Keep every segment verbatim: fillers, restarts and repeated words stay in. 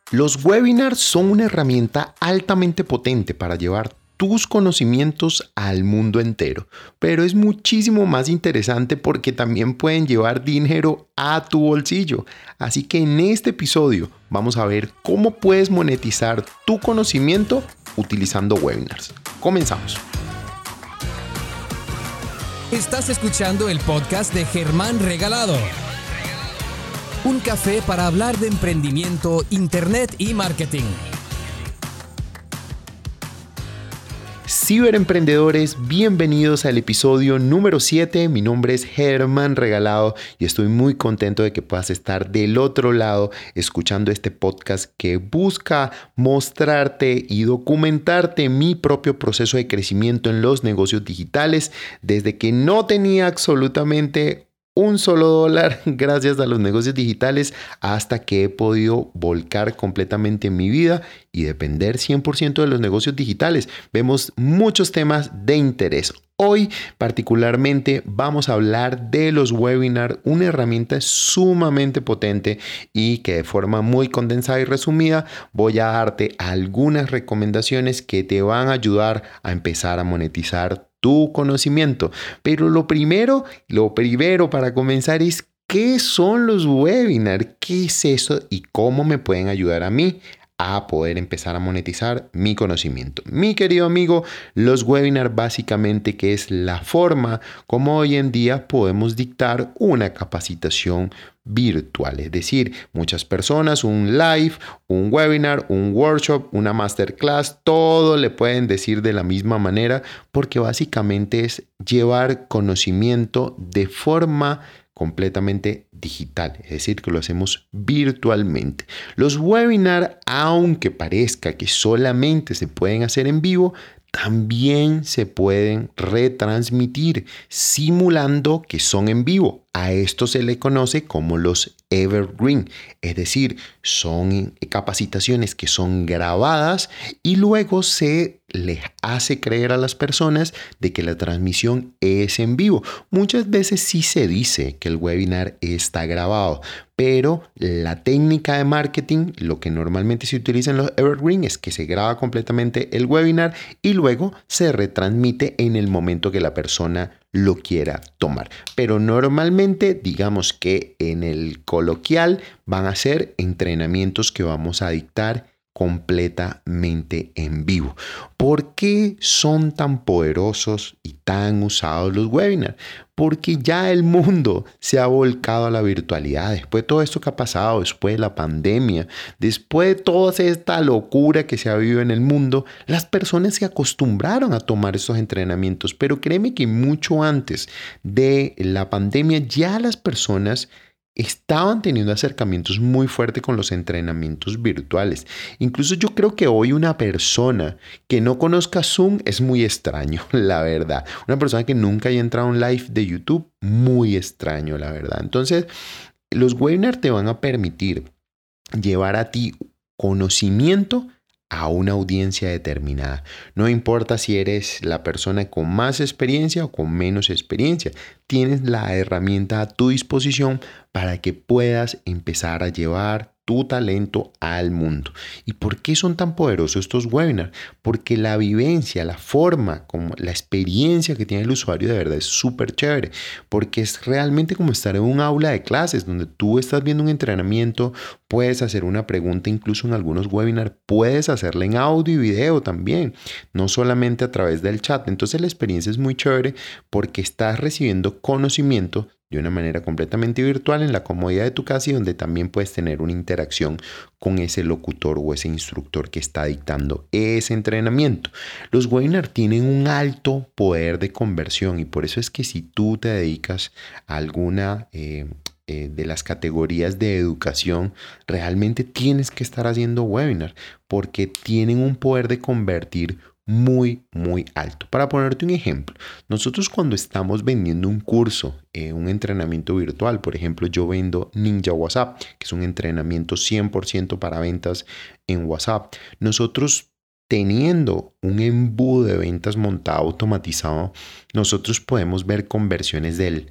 Los webinars son una herramienta altamente potente para llevar tus conocimientos al mundo entero, pero es muchísimo más interesante porque también pueden llevar dinero a tu bolsillo. Así que en este episodio vamos a ver cómo puedes monetizar tu conocimiento utilizando webinars. Comenzamos. Estás escuchando el podcast de Germán Regalado. Un café para hablar de emprendimiento, internet y marketing. Ciberemprendedores, bienvenidos al episodio número siete. Mi nombre es Germán Regalado y estoy muy contento de que puedas estar del otro lado escuchando este podcast que busca mostrarte y documentarte mi propio proceso de crecimiento en los negocios digitales desde que no tenía absolutamente un solo dólar gracias a los negocios digitales hasta que he podido volcar completamente mi vida y depender cien por ciento de los negocios digitales. Vemos muchos temas de interés. Hoy particularmente vamos a hablar de los webinars, una herramienta sumamente potente y que de forma muy condensada y resumida voy a darte algunas recomendaciones que te van a ayudar a empezar a monetizar tu conocimiento. Pero lo primero, lo primero para comenzar es ¿qué son los webinars? ¿Qué es eso y cómo me pueden ayudar a mí a poder empezar a monetizar mi conocimiento? Mi querido amigo, los webinars básicamente que es la forma como hoy en día podemos dictar una capacitación virtual, es decir, muchas personas, un live, un webinar, un workshop, una masterclass, todo le pueden decir de la misma manera porque básicamente es llevar conocimiento de forma completamente digital, es decir, que lo hacemos virtualmente. Los webinars, aunque parezca que solamente se pueden hacer en vivo, también se pueden retransmitir simulando que son en vivo. A esto se le conoce como los evergreen, es decir, son capacitaciones que son grabadas y luego se les hace creer a las personas de que la transmisión es en vivo. Muchas veces sí se dice que el webinar está grabado, pero la técnica de marketing, lo que normalmente se utiliza en los evergreen es que se graba completamente el webinar y luego se retransmite en el momento que la persona lo quiera tomar. Pero normalmente digamos que en el coloquial van a ser entrenamientos que vamos a dictar completamente en vivo. ¿Por qué son tan poderosos y tan usados los webinars? Porque ya el mundo se ha volcado a la virtualidad. Después de todo esto que ha pasado, después de la pandemia, después de toda esta locura que se ha vivido en el mundo, las personas se acostumbraron a tomar estos entrenamientos. Pero créeme que mucho antes de la pandemia ya las personas estaban teniendo acercamientos muy fuertes con los entrenamientos virtuales. Incluso yo creo que hoy una persona que no conozca Zoom es muy extraño, la verdad. Una persona que nunca haya entrado a un live de YouTube, muy extraño, la verdad. Entonces, los webinars te van a permitir llevar a ti conocimiento a una audiencia determinada. No importa si eres la persona con más experiencia o con menos experiencia, tienes la herramienta a tu disposición para que puedas empezar a llevar tu talento al mundo. ¿Y por qué son tan poderosos estos webinars? Porque la vivencia, la forma, como la experiencia que tiene el usuario de verdad es súper chévere, porque es realmente como estar en un aula de clases donde tú estás viendo un entrenamiento, puedes hacer una pregunta, incluso en algunos webinars puedes hacerla en audio y video también, no solamente a través del chat. Entonces la experiencia es muy chévere porque estás recibiendo conocimiento de una manera completamente virtual en la comodidad de tu casa y donde también puedes tener una interacción con ese locutor o ese instructor que está dictando ese entrenamiento. Los webinars tienen un alto poder de conversión y por eso es que si tú te dedicas a alguna eh, eh, de las categorías de educación, realmente tienes que estar haciendo webinars porque tienen un poder de convertir muy, muy alto. Para ponerte un ejemplo, nosotros cuando estamos vendiendo un curso, eh, un entrenamiento virtual, por ejemplo, yo vendo Ninja WhatsApp, que es un entrenamiento cien por ciento para ventas en WhatsApp. Nosotros teniendo un embudo de ventas montado automatizado, nosotros podemos ver conversiones del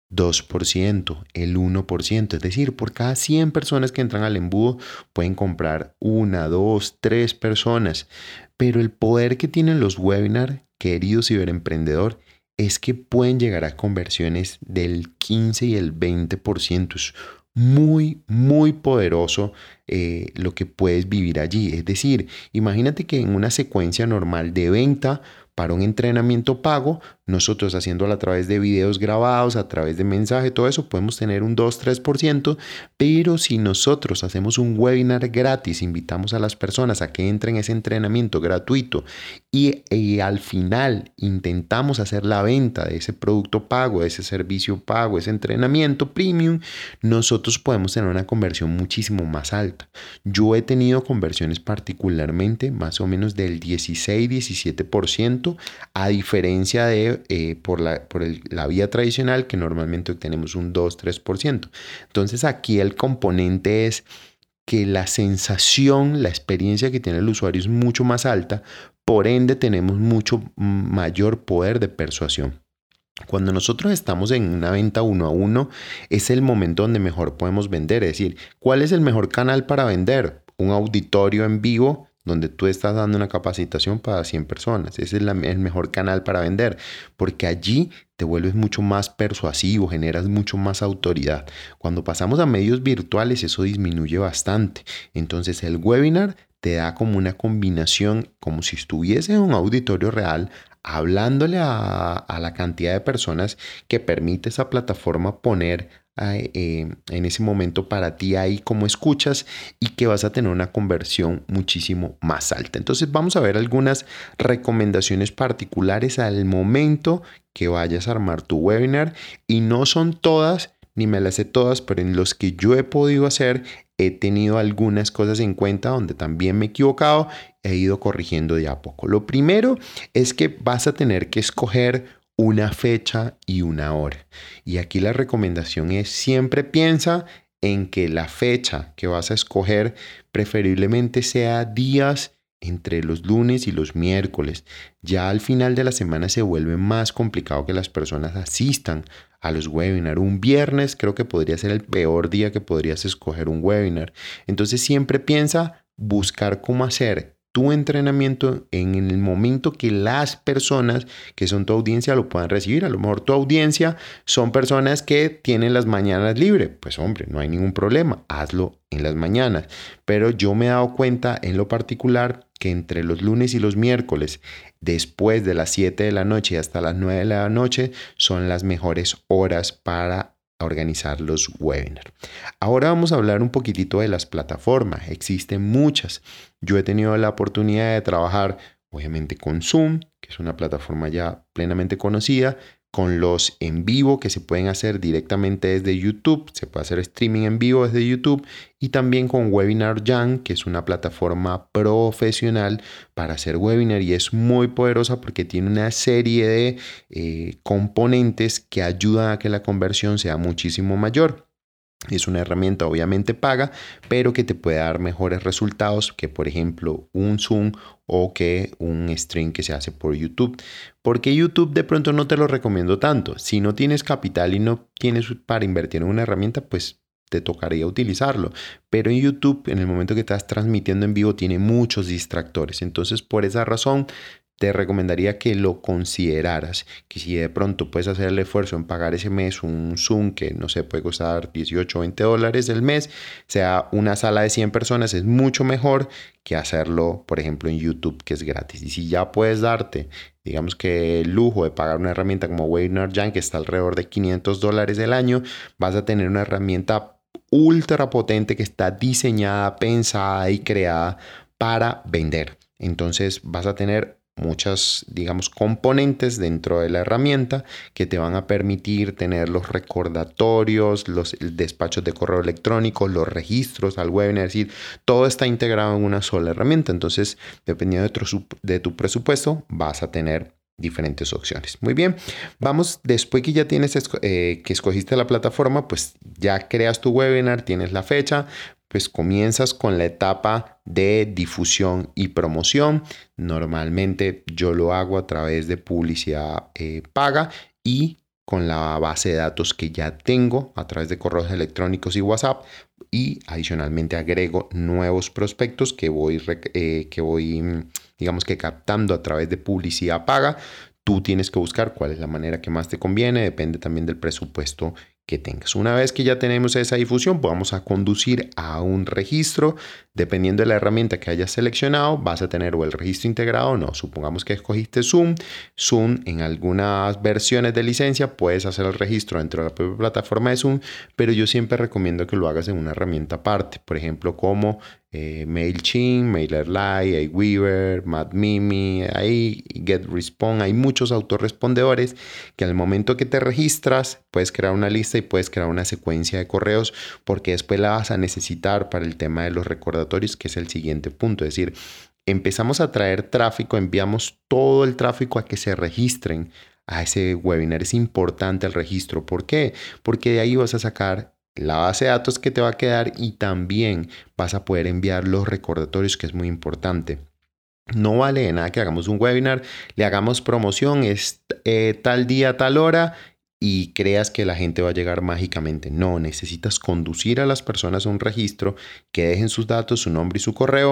dos por ciento, el uno por ciento. Es decir, por cada cien personas que entran al embudo pueden comprar una, dos, tres personas. Pero el poder que tienen los webinars, querido ciberemprendedor, es que pueden llegar a conversiones del quince y el veinte por ciento. Es muy, muy poderoso eh, lo que puedes vivir allí. Es decir, imagínate que en una secuencia normal de venta para un entrenamiento pago, nosotros haciéndolo a través de videos grabados, a través de mensaje, todo eso, podemos tener un dos a tres por ciento, pero si nosotros hacemos un webinar gratis, invitamos a las personas a que entren en ese entrenamiento gratuito y, y al final intentamos hacer la venta de ese producto pago, de ese servicio pago, ese entrenamiento premium, nosotros podemos tener una conversión muchísimo más alta. Yo he tenido conversiones particularmente más o menos del dieciséis a diecisiete por ciento, a diferencia de eh, por, la, por el, la vía tradicional que normalmente obtenemos un dos a tres por ciento. Entonces aquí el componente es que la sensación, la experiencia que tiene el usuario es mucho más alta, por ende tenemos mucho mayor poder de persuasión. Cuando nosotros estamos en una venta uno a uno, es el momento donde mejor podemos vender. Es decir, ¿cuál es el mejor canal para vender? Un auditorio en vivo donde tú estás dando una capacitación para cien personas. Ese es la, el mejor canal para vender, porque allí te vuelves mucho más persuasivo, generas mucho más autoridad. Cuando pasamos a medios virtuales, eso disminuye bastante. Entonces el webinar te da como una combinación, como si estuviese en un auditorio real, hablándole a, a la cantidad de personas que permite esa plataforma poner Eh, en ese momento para ti ahí como escuchas, y que vas a tener una conversión muchísimo más alta. Entonces vamos a ver algunas recomendaciones particulares al momento que vayas a armar tu webinar, y no son todas ni me las sé todas, pero en los que yo he podido hacer he tenido algunas cosas en cuenta donde también me he equivocado, he ido corrigiendo de a poco. Lo primero es que vas a tener que escoger una fecha y una hora. Y aquí la recomendación es: siempre piensa en que la fecha que vas a escoger preferiblemente sea días entre los lunes y los miércoles. Ya al final de la semana se vuelve más complicado que las personas asistan a los webinars. Un viernes creo que podría ser el peor día que podrías escoger un webinar. Entonces siempre piensa buscar cómo hacer tu entrenamiento en el momento que las personas que son tu audiencia lo puedan recibir. A lo mejor tu audiencia son personas que tienen las mañanas libres. Pues hombre, no hay ningún problema, hazlo en las mañanas. Pero yo me he dado cuenta en lo particular que entre los lunes y los miércoles, después de las siete de la noche y hasta las nueve de la noche, son las mejores horas para organizar los webinars. Ahora vamos a hablar un poquitito de las plataformas. Existen muchas. Yo he tenido la oportunidad de trabajar obviamente con Zoom, que es una plataforma ya plenamente conocida, con los en vivo que se pueden hacer directamente desde YouTube. Se puede hacer streaming en vivo desde YouTube, y también con Webinar Jam, que es una plataforma profesional para hacer webinar, y es muy poderosa porque tiene una serie de eh, componentes que ayudan a que la conversión sea muchísimo mayor. Es una herramienta obviamente paga, pero que te puede dar mejores resultados que, por ejemplo, un Zoom o que un stream que se hace por YouTube. Porque YouTube de pronto no te lo recomiendo tanto. Si no tienes capital y no tienes para invertir en una herramienta, pues te tocaría utilizarlo. Pero en YouTube, en el momento que estás transmitiendo en vivo, tiene muchos distractores. Entonces, por esa razón, te recomendaría que lo consideraras, que si de pronto puedes hacer el esfuerzo en pagar ese mes un Zoom que no sé, puede costar dieciocho o veinte dólares el mes, sea una sala de cien personas, es mucho mejor que hacerlo, por ejemplo, en YouTube, que es gratis. Y si ya puedes darte, digamos que el lujo de pagar una herramienta como Webinar Jam, que está alrededor de quinientos dólares el año, vas a tener una herramienta ultra potente que está diseñada, pensada y creada para vender. Entonces vas a tener muchas, digamos, componentes dentro de la herramienta que te van a permitir tener los recordatorios, los despachos de correo electrónico, los registros al webinar. Es decir, todo está integrado en una sola herramienta. Entonces, dependiendo de tu, de tu presupuesto, vas a tener diferentes opciones. Muy bien, vamos, después que ya tienes eh, que escogiste la plataforma, pues ya creas tu webinar, tienes la fecha, pues comienzas con la etapa de difusión y promoción. Normalmente yo lo hago a través de publicidad eh, paga y con la base de datos que ya tengo a través de correos electrónicos y WhatsApp, y adicionalmente agrego nuevos prospectos que voy, eh, que voy digamos que captando a través de publicidad paga. Tú tienes que buscar cuál es la manera que más te conviene, depende también del presupuesto que tengas. Una vez que ya tenemos esa difusión, vamos a conducir a un registro. Dependiendo de la herramienta que hayas seleccionado, vas a tener o el registro integrado o no. Supongamos que escogiste Zoom. Zoom, en algunas versiones de licencia, puedes hacer el registro dentro de la propia plataforma de Zoom, pero yo siempre recomiendo que lo hagas en una herramienta aparte. Por ejemplo, como eh, MailChimp, MailerLite, Aweaver, MadMimi, ahí GetResponse. Hay muchos autorrespondedores que al momento que te registras, puedes crear una lista y puedes crear una secuencia de correos, porque después la vas a necesitar para el tema de los recordatorios, que es el siguiente punto. Es decir, empezamos a traer tráfico, enviamos todo el tráfico a que se registren a ese webinar. Es importante el registro. ¿Por qué? Porque de ahí vas a sacar la base de datos que te va a quedar y también vas a poder enviar los recordatorios, que es muy importante. No vale de nada que hagamos un webinar, le hagamos promoción, es eh, tal día, tal hora, y creas que la gente va a llegar mágicamente. No, necesitas conducir a las personas a un registro, que dejen sus datos, su nombre y su correo,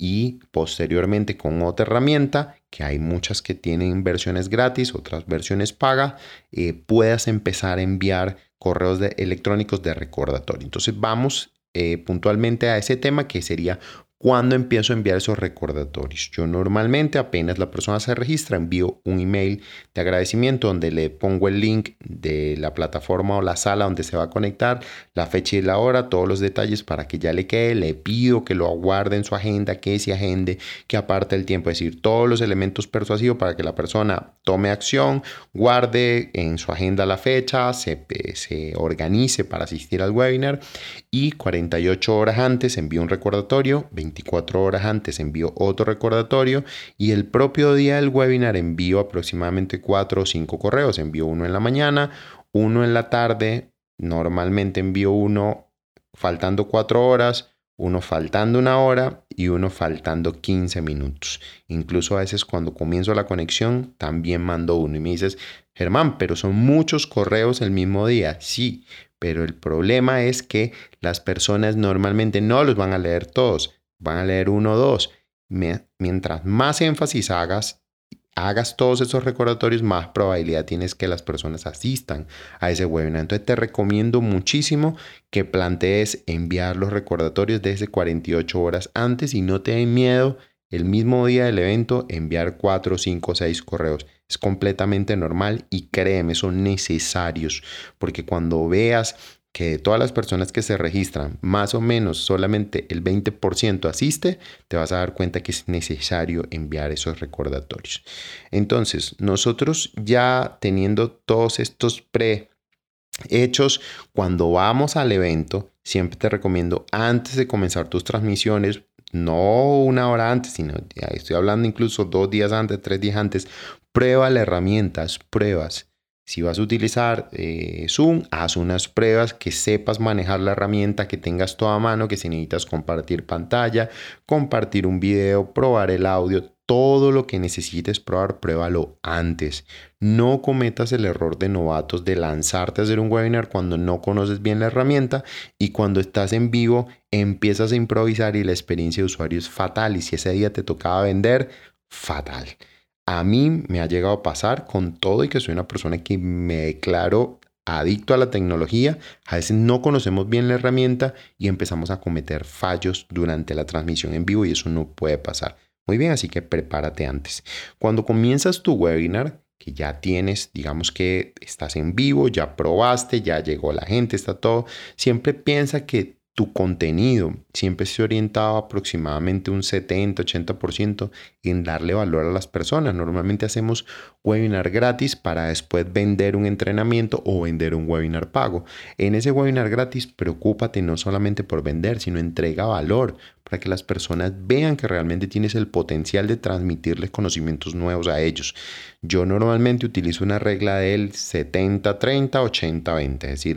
y posteriormente con otra herramienta, que hay muchas que tienen versiones gratis, otras versiones paga, eh, puedas empezar a enviar correos de, electrónicos de recordatorio. Entonces vamos eh, puntualmente a ese tema, que sería ¿cuándo empiezo a enviar esos recordatorios? Yo normalmente, apenas la persona se registra, envío un email de agradecimiento donde le pongo el link de la plataforma o la sala donde se va a conectar, la fecha y la hora, todos los detalles para que ya le quede. Le pido que lo aguarde en su agenda, que se agende, que aparte el tiempo, es decir, todos los elementos persuasivos para que la persona tome acción, guarde en su agenda la fecha, se, se organice para asistir al webinar, y cuarenta y ocho horas antes envío un recordatorio, veinticuatro horas antes envío otro recordatorio, y el propio día del webinar envío aproximadamente cuatro o cinco correos. Envío uno en la mañana, uno en la tarde, normalmente envío uno faltando cuatro horas, uno faltando una hora y uno faltando quince minutos. Incluso a veces cuando comienzo la conexión también mando uno, y me dices, Germán, pero son muchos correos el mismo día. Sí, pero el problema es que las personas normalmente no los van a leer todos, van a leer uno o dos. Mientras más énfasis hagas, hagas todos esos recordatorios, más probabilidad tienes que las personas asistan a ese webinar. Entonces te recomiendo muchísimo que plantees enviar los recordatorios desde cuarenta y ocho horas antes, y no te den miedo el mismo día del evento enviar cuatro, cinco, seis correos. Es completamente normal y créeme, son necesarios, porque cuando veas que de todas las personas que se registran, más o menos solamente el veinte por ciento asiste, te vas a dar cuenta que es necesario enviar esos recordatorios. Entonces, nosotros ya teniendo todos estos pre hechos, cuando vamos al evento, siempre te recomiendo, antes de comenzar tus transmisiones, no una hora antes, sino ya estoy hablando incluso dos días antes, tres días antes, prueba las herramientas, pruebas. Si vas a utilizar eh, Zoom, haz unas pruebas, que sepas manejar la herramienta, que tengas todo a mano, que si necesitas compartir pantalla, compartir un video, probar el audio, todo lo que necesites probar, pruébalo antes. No cometas el error de novatos de lanzarte a hacer un webinar cuando no conoces bien la herramienta, y cuando estás en vivo empiezas a improvisar y la experiencia de usuario es fatal, y si ese día te tocaba vender, fatal. A mí me ha llegado a pasar, con todo y que soy una persona que me declaro adicto a la tecnología, a veces no conocemos bien la herramienta y empezamos a cometer fallos durante la transmisión en vivo, y eso no puede pasar. Muy bien, así que prepárate antes. Cuando comienzas tu webinar, que ya tienes, digamos que estás en vivo, ya probaste, ya llegó la gente, está todo, siempre piensa que tu contenido siempre se orientaba aproximadamente un setenta, ochenta por ciento en darle valor a las personas. Normalmente hacemos webinar gratis para después vender un entrenamiento o vender un webinar pago. En ese webinar gratis, preocúpate no solamente por vender, sino entrega valor para que las personas vean que realmente tienes el potencial de transmitirles conocimientos nuevos a ellos. Yo normalmente utilizo una regla del setenta treinta, ochenta veinte, es decir,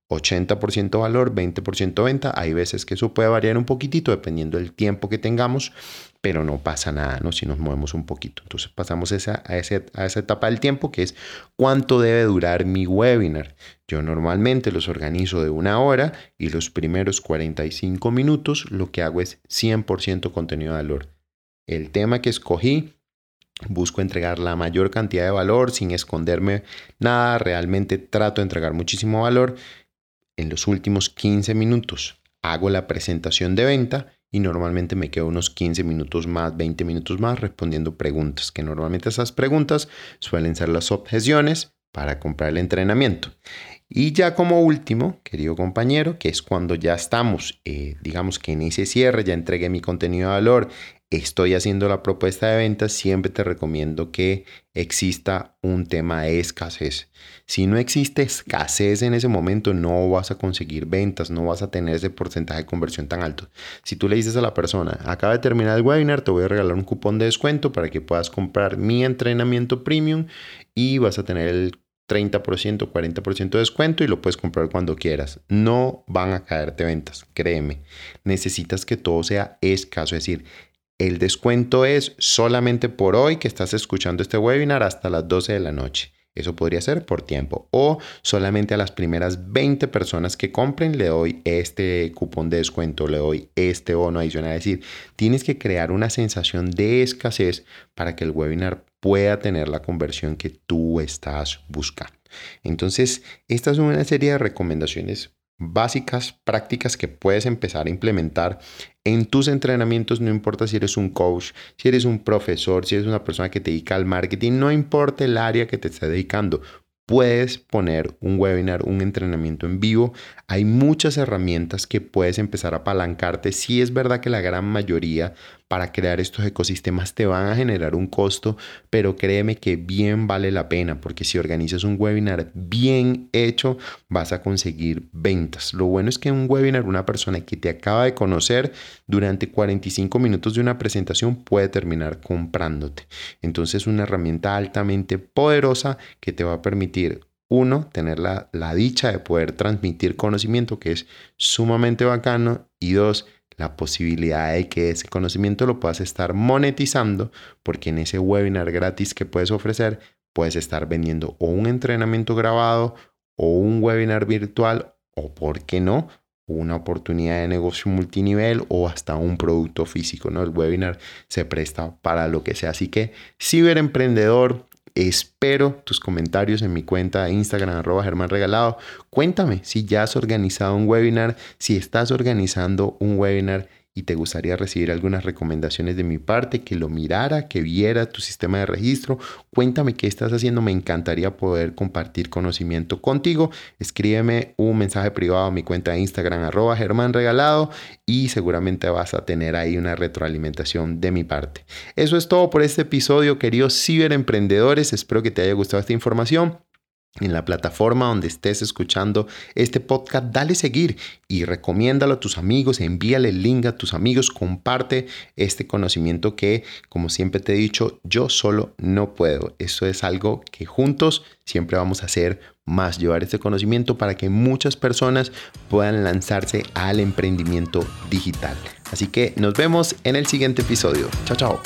ochenta por ciento valor, veinte por ciento venta. Hay veces que eso puede variar un poquitito dependiendo del tiempo que tengamos, pero no pasa nada, ¿no? Si nos movemos un poquito. Entonces pasamos esa, a, ese, a esa etapa del tiempo, que es cuánto debe durar mi webinar. Yo normalmente los organizo de una hora y los primeros cuarenta y cinco minutos lo que hago es cien por ciento contenido de valor. El tema que escogí, busco entregar la mayor cantidad de valor sin esconderme nada. Realmente trato de entregar muchísimo valor. En los últimos quince minutos hago la presentación de venta y normalmente me quedo unos quince minutos más, veinte minutos más respondiendo preguntas, que normalmente esas preguntas suelen ser las objeciones para comprar el entrenamiento. Y ya como último, querido compañero, que es cuando ya estamos, eh, digamos que en ese cierre, ya entregué mi contenido de valor, estoy haciendo la propuesta de venta, siempre te recomiendo que exista un tema de escasez. Si no existe escasez en ese momento, no vas a conseguir ventas, no vas a tener ese porcentaje de conversión tan alto. Si tú le dices a la persona, acaba de terminar el webinar, te voy a regalar un cupón de descuento para que puedas comprar mi entrenamiento premium y vas a tener el treinta por ciento, cuarenta por ciento de descuento y lo puedes comprar cuando quieras. No van a caerte ventas, créeme. Necesitas que todo sea escaso, es decir, el descuento es solamente por hoy que estás escuchando este webinar hasta las doce de la noche. Eso podría ser por tiempo. O solamente a las primeras veinte personas que compren le doy este cupón de descuento, le doy este bono adicional. Es decir, tienes que crear una sensación de escasez para que el webinar pueda tener la conversión que tú estás buscando. Entonces, estas son una serie de recomendaciones básicas, prácticas que puedes empezar a implementar en tus entrenamientos. No importa si eres un coach, si eres un profesor, si eres una persona que te dedica al marketing, no importa el área que te estés dedicando. Puedes poner un webinar, un entrenamiento en vivo. Hay muchas herramientas que puedes empezar a apalancarte. Sí es verdad que la gran mayoría para crear estos ecosistemas te van a generar un costo, pero créeme que bien vale la pena, porque si organizas un webinar bien hecho, vas a conseguir ventas. Lo bueno es que en un webinar una persona que te acaba de conocer durante cuarenta y cinco minutos de una presentación puede terminar comprándote. Entonces es una herramienta altamente poderosa que te va a permitir, uno, tener la, la dicha de poder transmitir conocimiento, que es sumamente bacano, y dos, la posibilidad de que ese conocimiento lo puedas estar monetizando, porque en ese webinar gratis que puedes ofrecer, puedes estar vendiendo o un entrenamiento grabado o un webinar virtual, o por qué no, una oportunidad de negocio multinivel o hasta un producto físico, ¿no? El webinar se presta para lo que sea. Así que, ciberemprendedor, espero tus comentarios en mi cuenta de Instagram, arroba Germán Regalado. Cuéntame si ya has organizado un webinar, si estás organizando un webinar y te gustaría recibir algunas recomendaciones de mi parte, que lo mirara, que viera tu sistema de registro. Cuéntame qué estás haciendo, me encantaría poder compartir conocimiento contigo. Escríbeme un mensaje privado a mi cuenta de Instagram, arroba Germán Regalado, y seguramente vas a tener ahí una retroalimentación de mi parte. Eso es todo por este episodio, queridos ciberemprendedores. Espero que te haya gustado esta información. En la plataforma donde estés escuchando este podcast, dale seguir y recomiéndalo a tus amigos, envíale el link a tus amigos, comparte este conocimiento que, como siempre te he dicho, yo solo no puedo. Eso es algo que juntos siempre vamos a hacer más, llevar este conocimiento para que muchas personas puedan lanzarse al emprendimiento digital. Así que nos vemos en el siguiente episodio. Chao, chao.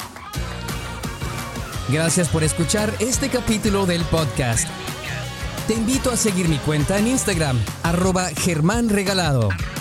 Gracias por escuchar este capítulo del podcast. Te invito a seguir mi cuenta en Instagram, arroba Germán Regalado.